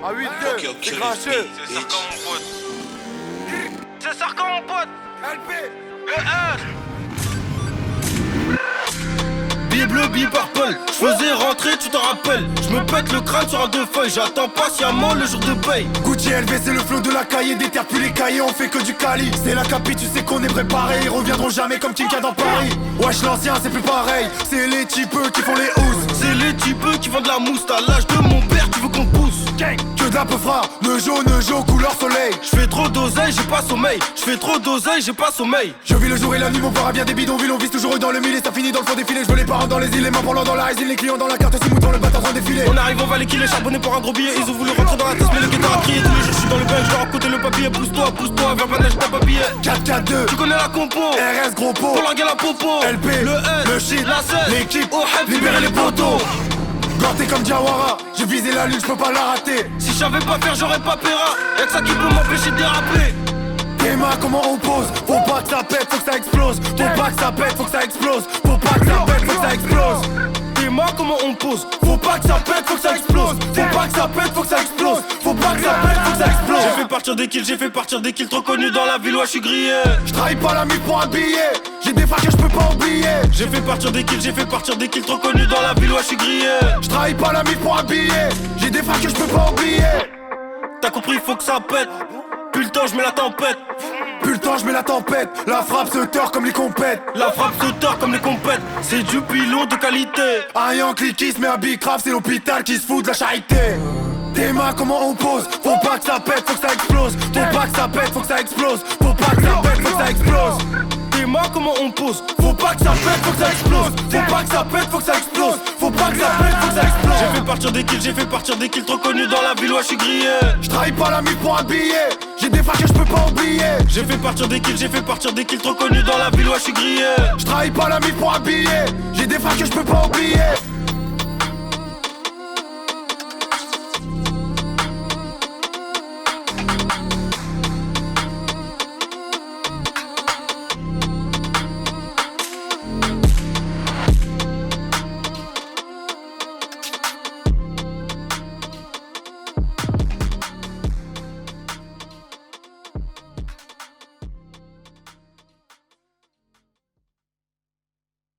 À 8-2, c'est grincheux. C'est Sarkar mon pote. C'est Sarkar mon pote. LP. Le S. Billet bleu, billet purple, j'faisais rentrer, tu te rappelles. J'me pète le crâne sur un deux feuilles, j'attends patiemment le jour de paye. Gucci LV, c'est le flow de la cahier, déterre plus les cahiers, on fait que du cali. C'est la capi, tu sais qu'on est préparé, ils reviendront jamais comme Kinka dans Paris. Wesh l'ancien, c'est plus pareil, c'est les types qui font les housses. C'est les types qui vendent de la mousse, à l'âge de mon père, tu veux qu'on pousse. Que de la peu frère, le jaune, couleur soleil. J'fais trop d'oseille, j'ai pas sommeil. J'fais trop d'oseille, j'ai pas sommeil. Je vis le jour et la nuit, mon père a bien des bidonvilles. On vise toujours dans le mille et ça finit dans le fond défilé. Je veux les parents dans les îles, les mains parlant dans la résine. Les clients dans la carte, sous mouton, le batteur en train de défiler. On arrive, on va les killer, charbonné pour un gros billet. Ils ont voulu rentrer dans la tête, mais le guetteur a crié. Tous les jours, j'suis dans le bain, j'dois raconter le papier. Pousse-toi, vers Vanège, t'as pas billet. 4-4-2, Tu connais la compo. RS gros pot, Pour larguer la popo. LP, le S, le shit, la scène, l'équipe, au Hep, libérer les poteaux. Ganté comme Diawara, j'ai visé la lune, j'peux pas la rater. Si j'avais pas faire, j'aurais pas péra. Y'a que ça qui peut m'empêcher de déraper. Tes mains, comment on pose? Faut pas que ça pète, faut que ça explose. Faut pas que ça pète, faut que ça explose. Faut pas que ça pète, faut que ça explose. Tes mains, comment on pose? Faut pas que ça pète, faut que ça explose. Faut pas que ça pète, faut que ça explose. Faut pas que ça pète, faut que ça explose. J'ai fait partir des kills, j'ai fait partir des kills trop connus dans la ville, ouais, j'suis grillé. J'trahis pas la mif pour un billet. J'ai des frères que j'peux pas oublier. J'ai fait partir des kills, j'ai fait partir des kills trop connus dans la ville, ouais, j'suis grillé. J'trahis pas la mif pour un billet. J'ai des frères que j'peux pas oublier. T'as compris, faut que ça pète. Plus le temps, j'mets la tempête. Plus le temps, j'mets la tempête. La frappe se tord comme les compètes. La frappe se tord comme les compètes. C'est du pilon de qualité. Un Yankee qui se met un big craft, c'est l'hôpital qui se fout de la charité. Tes mains, comment on pose? Faut pas que ça pète, faut que ça explose. Faut pas que ça pète, faut que ça explose. Faut pas que ça pète, faut que ça explose. Tes mains, comment on pose? Faut pas que ça pète, faut que ça explose. Faut pas que ça pète, faut que ça explose. Faut pas que ça pète, faut que ça explose. J'ai fait partir des kills, j'ai fait partir des kills trop connus dans la ville, ouais, j'suis grillé. J'trahis pas la mif pour un billet. J'ai des frères que j'peux pas oublier. J'ai fait partir des kills, j'ai fait partir des kills trop connus dans la ville, ouais, j'suis grillé. J'trahis pas la mif pour un billet. J'ai des frères que j'peux pas oublier.